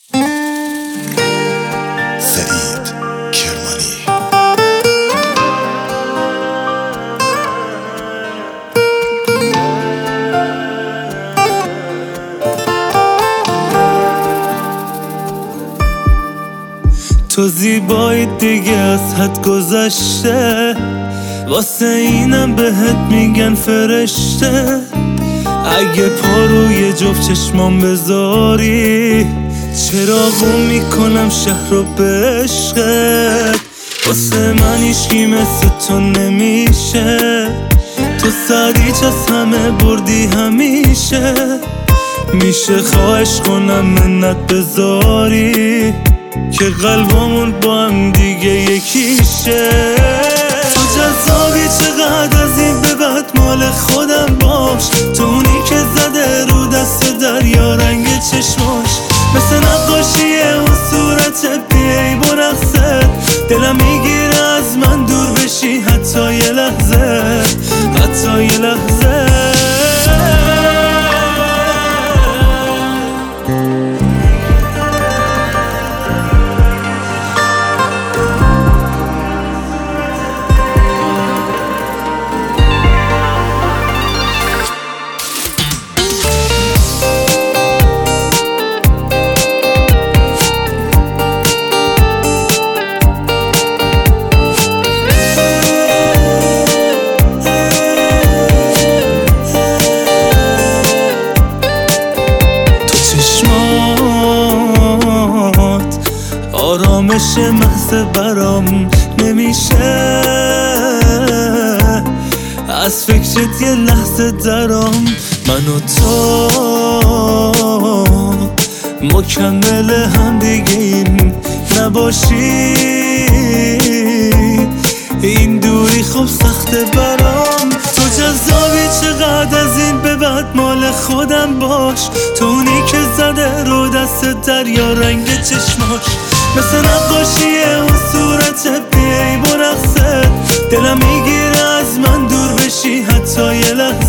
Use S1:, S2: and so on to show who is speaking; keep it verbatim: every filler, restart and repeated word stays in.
S1: سعید کرمانی.
S2: تو زیبایی دیگه از حد گذشته، واسه اینم بهت میگن فرشته. اگه پا روی جفت چشمام بذاری، چراغو میکنم شهر رو به عشقت. واسه من هیچکی مثل تو نمیشه، تو سریچ از همه بردی همیشه. میشه خواهش کنم منت بذاری که قلبمون با هم دیگه یکیشه. تو جذابی چقدر از این به بعد مال خودم باش. تو اونی که زده رو دست دریا رنگ چشماش، مثل نقاشی اون صورت بیایی با رقصت. دلم میگیره از من دور بشی حتی یه لحظه، حتی یه لحظه. آرامش محض برام نمیشه، از فکرت یه لحظه درام. من و تو مکمل هم دیگه این نباشی، این دوری خوب سخته برام. تو جذابی چقدر از این به بعد مال خودم باش. تو اونی که زده رو دست دریا رنگ چشماش، مثل نقاشی اون صورت بیایی با رقصت. دلم میگیره از من دور بشی حتی یه لحظه.